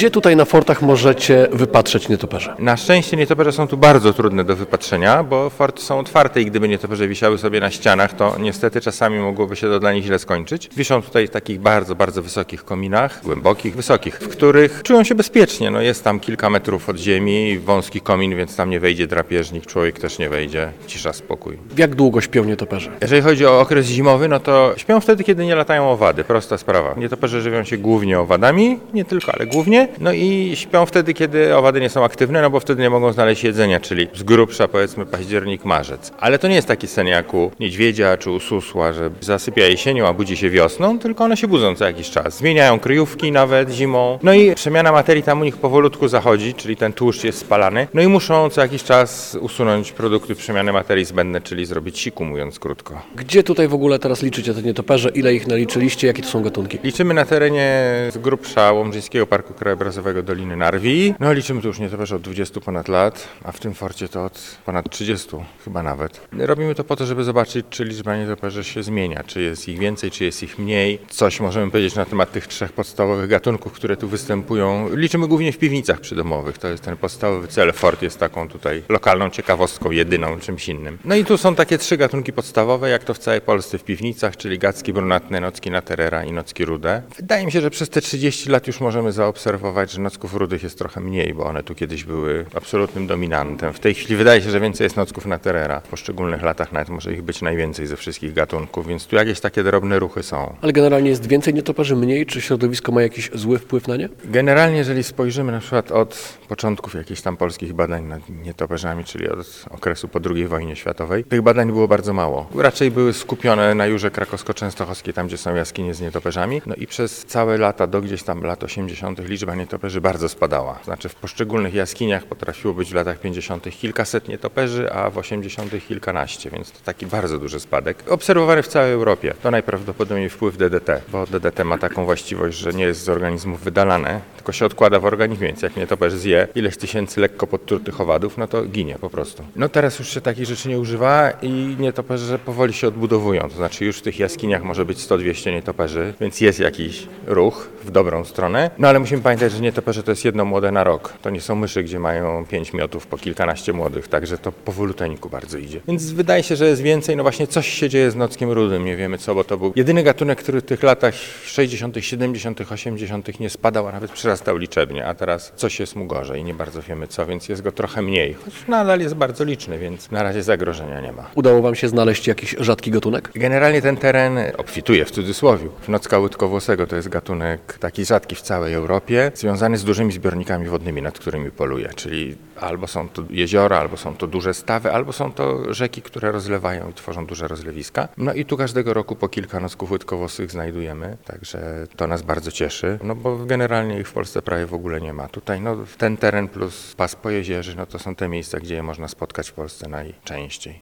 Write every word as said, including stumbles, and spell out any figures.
Gdzie tutaj na fortach możecie wypatrzeć nietoperze? Na szczęście nietoperze są tu bardzo trudne do wypatrzenia, bo forty są otwarte i gdyby nietoperze wisiały sobie na ścianach, to niestety czasami mogłoby się to dla nich źle skończyć. Wiszą tutaj w takich bardzo, bardzo wysokich kominach, głębokich, wysokich, w których czują się bezpiecznie. No jest tam kilka metrów od ziemi, wąski komin, więc tam nie wejdzie drapieżnik, człowiek też nie wejdzie, cisza, spokój. Jak długo śpią nietoperze? Jeżeli chodzi o okres zimowy, no to śpią wtedy, kiedy nie latają owady. Prosta sprawa. Nietoperze żywią się głównie owadami, nie tylko, ale głównie. No i śpią wtedy, kiedy owady nie są aktywne, no bo wtedy nie mogą znaleźć jedzenia, czyli z grubsza powiedzmy październik, marzec. Ale to nie jest taki sen jak u niedźwiedzia czy u susła, że zasypia jesienią, a budzi się wiosną, tylko one się budzą co jakiś czas. Zmieniają kryjówki nawet zimą. No i przemiana materii tam u nich powolutku zachodzi, czyli ten tłuszcz jest spalany. No i muszą co jakiś czas usunąć produkty przemiany materii zbędne, czyli zrobić siku, mówiąc krótko. Gdzie tutaj w ogóle teraz liczycie te nietoperze? Ile ich naliczyliście? Jakie to są gatunki? Liczymy na terenie z grubsza Łomżyńskiego Parku Krajobrazowego Doliny Narwi. No liczymy tu już nietoperze od dwudziestu ponad lat, a w tym forcie to od ponad trzydziestu chyba nawet. Robimy to po to, żeby zobaczyć, czy liczba nietoperzy się zmienia, czy jest ich więcej, czy jest ich mniej. Coś możemy powiedzieć na temat tych trzech podstawowych gatunków, które tu występują. Liczymy głównie w piwnicach przydomowych. To jest ten podstawowy cel. Fort jest taką tutaj lokalną ciekawostką, jedyną, czymś innym. No i tu są takie trzy gatunki podstawowe, jak to w całej Polsce w piwnicach, czyli gacki brunatne, nocki naterera i nocki rude. Wydaje mi się, że przez te trzydzieści lat już możemy zaobserwować, że nocków rudych jest trochę mniej, bo one tu kiedyś były absolutnym dominantem. W tej chwili wydaje się, że więcej jest nocków naterera. W poszczególnych latach nawet może ich być najwięcej ze wszystkich gatunków, więc tu jakieś takie drobne ruchy są. Ale generalnie jest więcej nietoperzy, mniej? Czy środowisko ma jakiś zły wpływ na nie? Generalnie, jeżeli spojrzymy na przykład od początków jakichś tam polskich badań nad nietoperzami, czyli od okresu po drugiej wojnie światowej, tych badań było bardzo mało. Raczej były skupione na Jurze Krakowsko-Częstochowskiej, tam gdzie są jaskinie z nietoperzami. No i przez całe lata, do gdzieś tam lat osiemdziesiątych liczba nietoperzy bardzo spadała. Znaczy w poszczególnych jaskiniach potrafiło być w latach pięćdziesiątych kilkaset nietoperzy, a w osiemdziesiątych kilkanaście, więc to taki bardzo duży spadek. Obserwowany w całej Europie. To najprawdopodobniej wpływ D D T, bo D D T ma taką właściwość, że nie jest z organizmów wydalane, tylko się odkłada w organizmie, więc jak nietoperz zje ileś tysięcy lekko podtrutych owadów, no to ginie po prostu. No teraz już się takich rzeczy nie używa i nietoperze powoli się odbudowują, to znaczy już w tych jaskiniach może być sto dwieście nietoperzy, więc jest jakiś ruch w dobrą stronę. No ale musimy pamiętać, że nietoperze to jest jedno młode na rok. To nie są myszy, gdzie mają pięć miotów po kilkanaście młodych, także to powoluteńku bardzo idzie. Więc wydaje się, że jest więcej, no właśnie coś się dzieje z nockiem rudym, nie wiemy co, bo to był jedyny gatunek, który w tych latach sześćdziesiątych, siedemdziesiątych, osiemdziesiątych nie spadał, a nawet przyrastał liczebnie, a teraz coś jest mu gorzej, nie bardzo wiemy co, więc jest go trochę mniej, choć nadal jest bardzo liczny, więc na razie zagrożenia nie ma. Udało wam się znaleźć jakiś rzadki gatunek? Generalnie ten teren obfituje w cudzysłowie. Nocka łydkowłosego to jest gatunek taki rzadki w całej Europie, związany z dużymi zbiornikami wodnymi, nad którymi poluje, czyli albo są to jeziora, albo są to duże stawy, albo są to rzeki, które rozlewają i tworzą duże rozlewiska. No i tu każdego roku po kilka nocków łydkowłosych znajdujemy, także to nas bardzo cieszy, no bo generalnie ich w Polsce prawie w ogóle nie ma. Tutaj no, ten teren plus pas Pojezierzy, no to są te miejsca, gdzie je można spotkać w Polsce najczęściej.